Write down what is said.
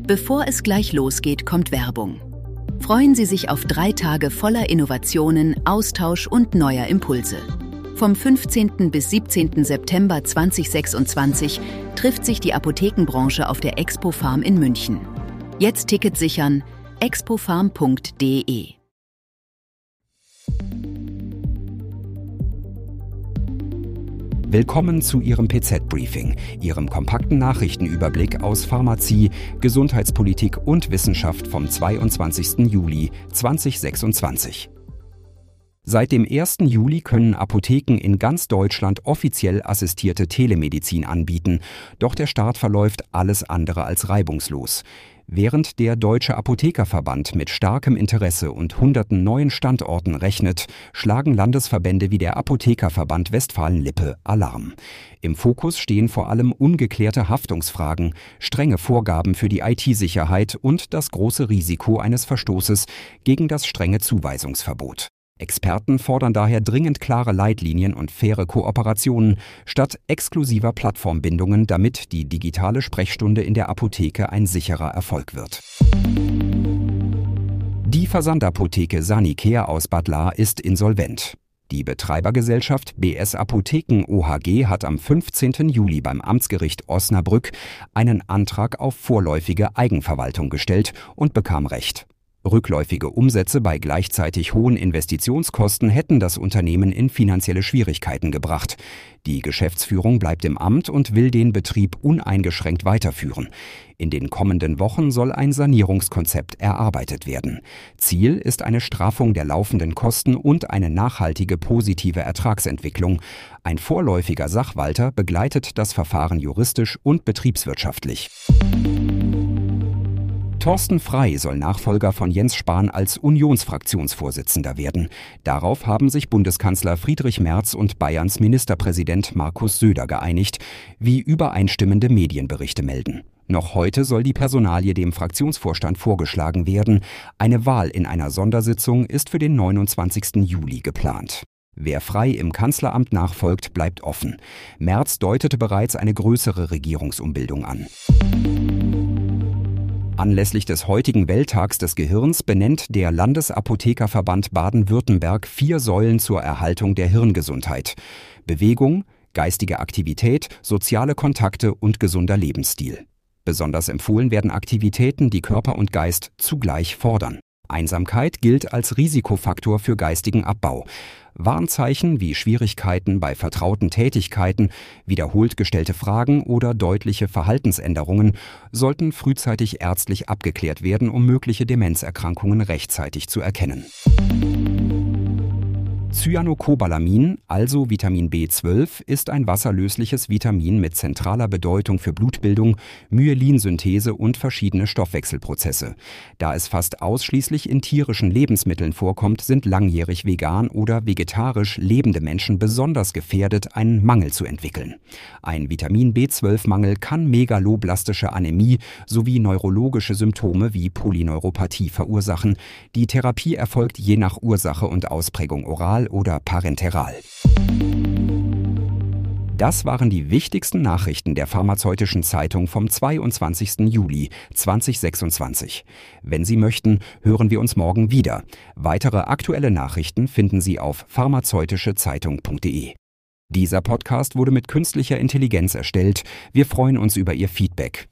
Bevor es gleich losgeht, kommt Werbung. Freuen Sie sich auf 3 Tage voller Innovationen, Austausch und neuer Impulse. Vom 15. bis 17. September 2026 trifft sich die Apothekenbranche auf der Expo-Pharm in München. Jetzt Ticket sichern: expopharm.de. Willkommen zu Ihrem PZ-Briefing, Ihrem kompakten Nachrichtenüberblick aus Pharmazie, Gesundheitspolitik und Wissenschaft vom 22. Juli 2026. Seit dem 1. Juli können Apotheken in ganz Deutschland offiziell assistierte Telemedizin anbieten, doch der Start verläuft alles andere als reibungslos. Während der Deutsche Apothekerverband mit starkem Interesse und hunderten neuen Standorten rechnet, schlagen Landesverbände wie der Apothekerverband Westfalen-Lippe Alarm. Im Fokus stehen vor allem ungeklärte Haftungsfragen, strenge Vorgaben für die IT-Sicherheit und das große Risiko eines Verstoßes gegen das strenge Zuweisungsverbot. Experten fordern daher dringend klare Leitlinien und faire Kooperationen statt exklusiver Plattformbindungen, damit die digitale Sprechstunde in der Apotheke ein sicherer Erfolg wird. Die Versandapotheke Sanicare aus Bad Lahr ist insolvent. Die Betreibergesellschaft BS Apotheken OHG hat am 15. Juli beim Amtsgericht Osnabrück einen Antrag auf vorläufige Eigenverwaltung gestellt und bekam Recht. Rückläufige Umsätze bei gleichzeitig hohen Investitionskosten hätten das Unternehmen in finanzielle Schwierigkeiten gebracht. Die Geschäftsführung bleibt im Amt und will den Betrieb uneingeschränkt weiterführen. In den kommenden Wochen soll ein Sanierungskonzept erarbeitet werden. Ziel ist eine Straffung der laufenden Kosten und eine nachhaltige positive Ertragsentwicklung. Ein vorläufiger Sachwalter begleitet das Verfahren juristisch und betriebswirtschaftlich. Thorsten Frey soll Nachfolger von Jens Spahn als Unionsfraktionsvorsitzender werden. Darauf haben sich Bundeskanzler Friedrich Merz und Bayerns Ministerpräsident Markus Söder geeinigt, wie übereinstimmende Medienberichte melden. Noch heute soll die Personalie dem Fraktionsvorstand vorgeschlagen werden. Eine Wahl in einer Sondersitzung ist für den 29. Juli geplant. Wer Frey im Kanzleramt nachfolgt, bleibt offen. Merz deutete bereits eine größere Regierungsumbildung an. Anlässlich des heutigen Welttags des Gehirns benennt der Landesapothekerverband Baden-Württemberg 4 Säulen zur Erhaltung der Hirngesundheit: Bewegung, geistige Aktivität, soziale Kontakte und gesunder Lebensstil. Besonders empfohlen werden Aktivitäten, die Körper und Geist zugleich fordern. Einsamkeit gilt als Risikofaktor für geistigen Abbau. Warnzeichen wie Schwierigkeiten bei vertrauten Tätigkeiten, wiederholt gestellte Fragen oder deutliche Verhaltensänderungen sollten frühzeitig ärztlich abgeklärt werden, um mögliche Demenzerkrankungen rechtzeitig zu erkennen. Cyanocobalamin, also Vitamin B12, ist ein wasserlösliches Vitamin mit zentraler Bedeutung für Blutbildung, Myelinsynthese und verschiedene Stoffwechselprozesse. Da es fast ausschließlich in tierischen Lebensmitteln vorkommt, sind langjährig vegan oder vegetarisch lebende Menschen besonders gefährdet, einen Mangel zu entwickeln. Ein Vitamin B12-Mangel kann megaloblastische Anämie sowie neurologische Symptome wie Polyneuropathie verursachen. Die Therapie erfolgt je nach Ursache und Ausprägung oral oder parenteral. Das waren die wichtigsten Nachrichten der Pharmazeutischen Zeitung vom 22. Juli 2026. Wenn Sie möchten, hören wir uns morgen wieder. Weitere aktuelle Nachrichten finden Sie auf pharmazeutischezeitung.de. Dieser Podcast wurde mit künstlicher Intelligenz erstellt. Wir freuen uns über Ihr Feedback.